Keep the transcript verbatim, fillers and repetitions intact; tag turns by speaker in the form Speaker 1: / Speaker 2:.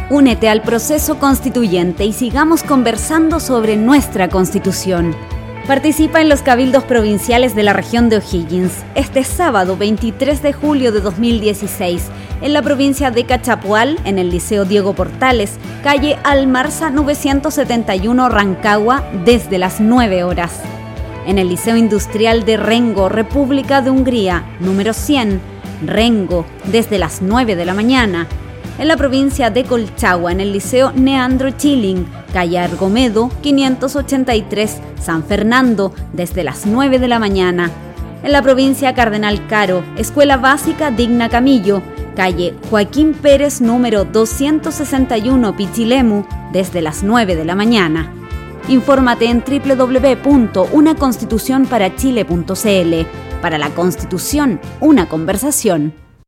Speaker 1: Únete al proceso constituyente y sigamos conversando sobre nuestra Constitución. Participa en los cabildos provinciales de la región de O'Higgins este sábado veintitrés de julio de dos mil dieciséis en la provincia de Cachapual, en el Liceo Diego Portales, calle Almarza novecientos setenta y uno, Rancagua, desde las nueve horas. En el Liceo Industrial de Rengo, República de Hungría, número cien, Rengo, desde las nueve de la mañana. En la provincia de Colchagua, en el Liceo Neandro Chilling, calle Argomedo quinientos ochenta y tres, San Fernando, desde las nueve de la mañana. En la provincia Cardenal Caro, Escuela Básica Digna Camillo, calle Joaquín Pérez número doscientos sesenta y uno, Pichilemu, desde las nueve de la mañana. Infórmate en doble u doble u doble u punto una constitución para chile punto c l. Para la Constitución, una conversación.